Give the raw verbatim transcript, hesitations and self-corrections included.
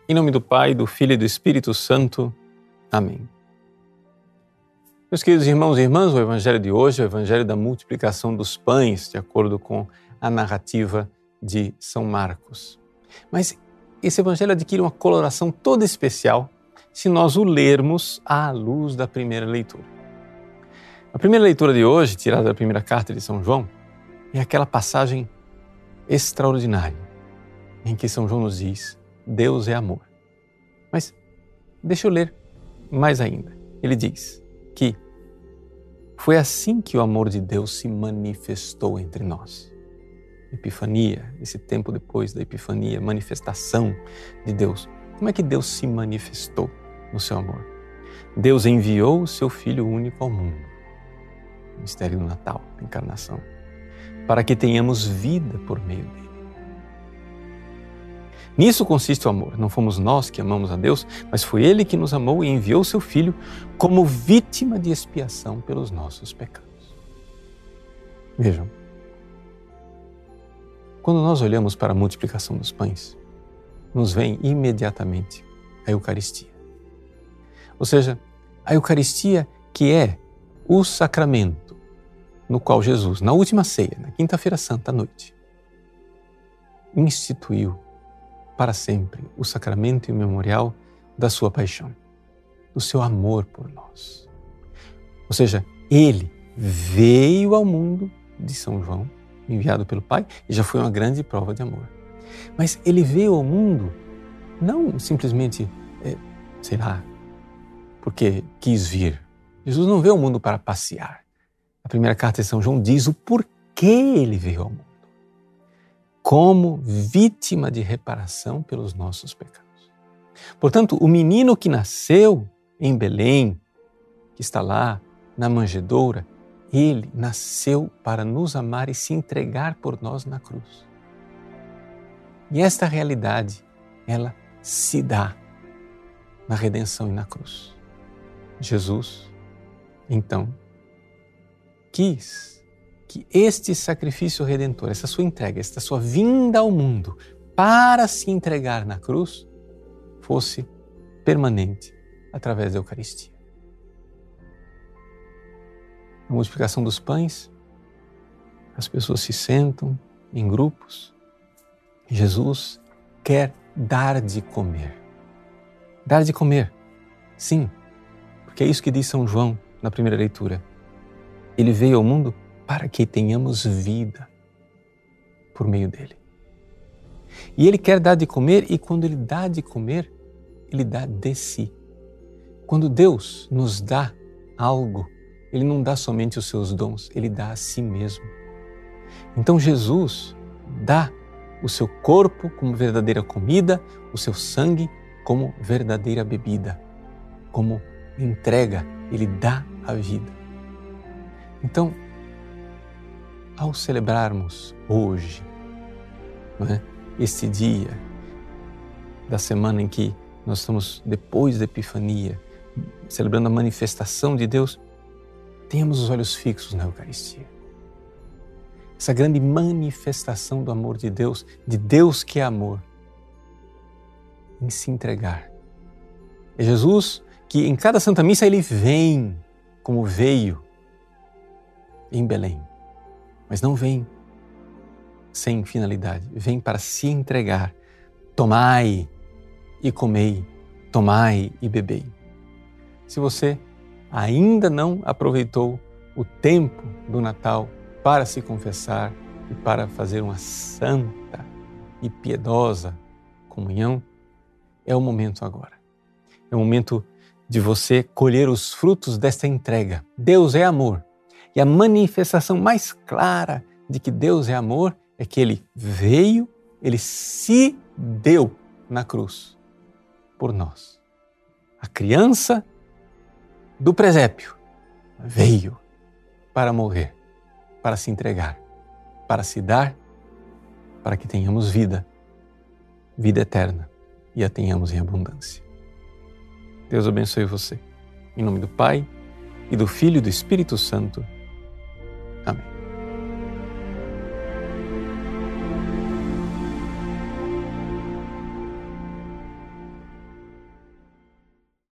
Em nome do Pai, do Filho e do Espírito Santo. Amém. Meus queridos irmãos e irmãs, o Evangelho de hoje é o Evangelho da multiplicação dos pães, de acordo com a narrativa de São Marcos. Mas esse Evangelho adquire uma coloração toda especial se nós o lermos à luz da primeira leitura. A primeira leitura de hoje, tirada da primeira carta de São João, é aquela passagem extraordinária em que São João nos diz: Deus é amor. Mas deixa eu ler mais ainda. Ele diz que foi assim que o amor de Deus se manifestou entre nós. Epifania, esse tempo depois da Epifania, manifestação de Deus. Como é que Deus se manifestou no seu amor? Deus enviou o seu Filho único ao mundo, o mistério do Natal, a encarnação, para que tenhamos vida por meio dele. Nisso consiste o amor. Não fomos nós que amamos a Deus, mas foi Ele que nos amou e enviou o seu Filho como vítima de expiação pelos nossos pecados. Vejam, quando nós olhamos para a multiplicação dos pães, nos vem imediatamente a Eucaristia. Ou seja, a Eucaristia que é o sacramento no qual Jesus, na última ceia, na quinta-feira santa à noite, instituiu para sempre o sacramento e o memorial da sua paixão, do seu amor por nós. Ou seja, Ele veio ao mundo de São João, enviado pelo Pai, e já foi uma grande prova de amor. Mas Ele veio ao mundo não simplesmente, é, sei lá, porque quis vir. Jesus não veio ao mundo para passear. A primeira carta de São João diz o porquê Ele veio ao mundo. Como vítima de reparação pelos nossos pecados. Portanto, o menino que nasceu em Belém, que está lá na manjedoura, ele nasceu para nos amar e se entregar por nós na cruz. E esta realidade, ela se dá na redenção e na cruz. Jesus, então, quis que este sacrifício redentor, essa sua entrega, esta sua vinda ao mundo para se entregar na cruz, fosse permanente através da Eucaristia. Na multiplicação dos pães, as pessoas se sentam em grupos. Jesus quer dar de comer. Dar de comer, sim, porque é isso que diz São João na primeira leitura. Ele veio ao mundo para que tenhamos vida por meio dele. E Ele quer dar de comer, e quando Ele dá de comer, Ele dá de si. Quando Deus nos dá algo, Ele não dá somente os seus dons, Ele dá a si mesmo. Então Jesus dá o seu corpo como verdadeira comida, o seu sangue como verdadeira bebida, como entrega, Ele dá a vida. Então, ao celebrarmos hoje, não é, este dia da semana em que nós estamos depois da Epifania, celebrando a manifestação de Deus, tenhamos os olhos fixos na Eucaristia. Essa grande manifestação do amor de Deus, de Deus que é amor, em se entregar. É Jesus que em cada Santa Missa Ele vem como veio em Belém. Mas não vem sem finalidade, vem para se entregar. Tomai e comei, tomai e bebei. Se você ainda não aproveitou o tempo do Natal para se confessar e para fazer uma santa e piedosa comunhão, é o momento agora. É o momento de você colher os frutos desta entrega. Deus é amor. E a manifestação mais clara de que Deus é amor é que Ele veio, Ele se deu na cruz por nós. A criança do presépio veio para morrer, para se entregar, para se dar, para que tenhamos vida, vida eterna, e a tenhamos em abundância. Deus abençoe você. Em nome do Pai, e do Filho e do Espírito Santo. Amém.